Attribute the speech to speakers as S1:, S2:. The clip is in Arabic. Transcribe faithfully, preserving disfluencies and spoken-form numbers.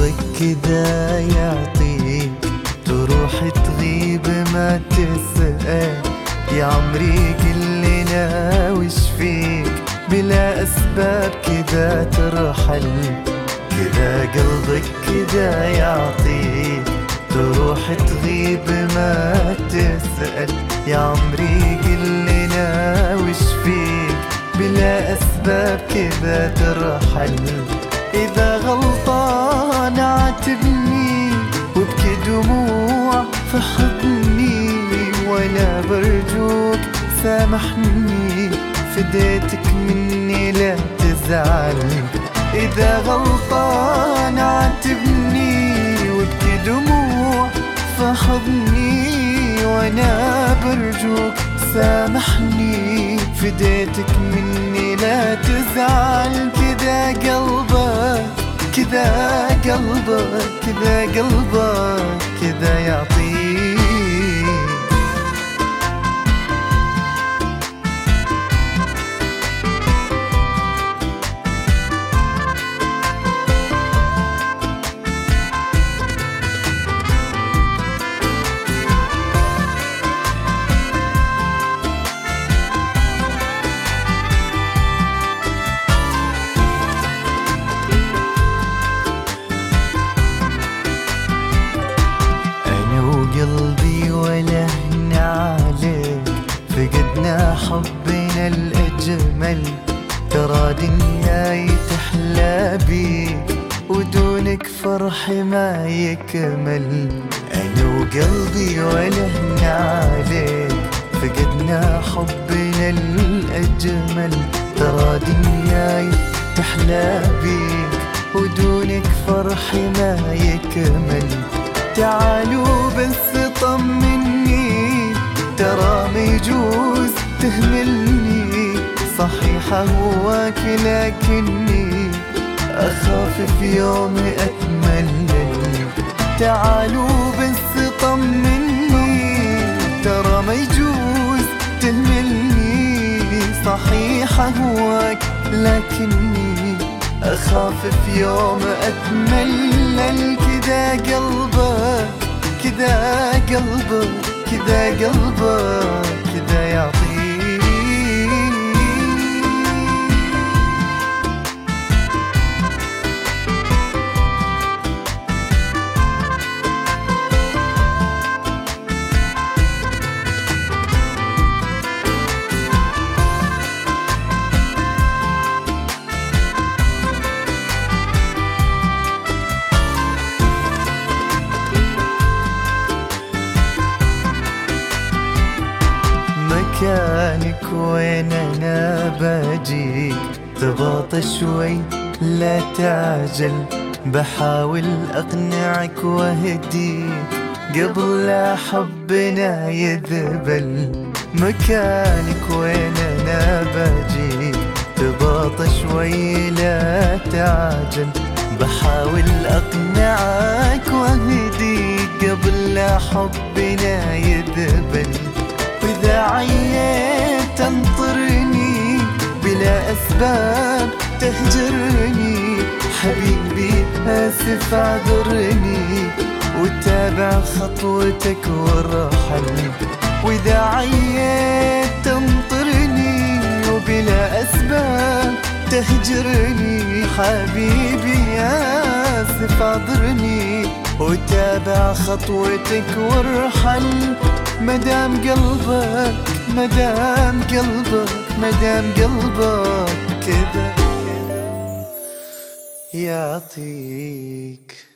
S1: قلبك كذا يعطيك، تروح تغيب ما تسأل. يا عمري قلنا وش فيك، بلا أسباب كذا ترحل. كذا قلبك كذا يعطيك، تروح تغيب ما تسأل. يا عمري قلنا وش فيك، بلا أسباب كذا ترحل. إذا غلطان عاتبني وابكي دموع في حضني، ولا برجوك سامحني فديتك مني لا تزعل. إذا غلطان عاتبني وابكي دموع في حضني، وانا برجوك سامحني فديتك مني لا تزعل. كذا قلبك كذا قلبك كذا قلبك كذا يعطيك. قلبي ولهنا عليك، فقدنا حبنا الأجمل. ترى دنياي تحلى بيك، ودونك فرحي ما يكمل. أنا وقلبي ولهنا عليك، فقدنا حبنا الأجمل. ترى دنياي تحلى بيك، ودونك فرحي ما يكمل. تعالوا بس طمني، ترى ما يجوز تهملني. صحيح هواك لكني أخاف في يوم أتملل. تعالوا بس طمني، ترى ما يجوز تهملني. صحيح هواك لكني أخاف في يوم أتملل. كذا قلبك كذا قلبك كذا قلبك كذا يعطيك. مكانك وين انا باجيك، تباطى شوي لا تعجل. بحاول اقنعك واهديك قبل لا حبنا يذبل. مكانك وين انا باجيك، تباطى شوي لا تعجل. بحاول اقنعك واهديك قبل لا حبنا يذبل. وإذا عييت تنطرني بلا أسباب تهجرني، حبيبي آسف اعذرني واتبع خطوتك وارحل. وإذا عييت تنطرني وبلا أسباب تهجرني، حبيبي آسف اعذرني واتبع خطوتك وارحل. مدام قلبك مدام قلبك مدام قلبك كذا يعطيك.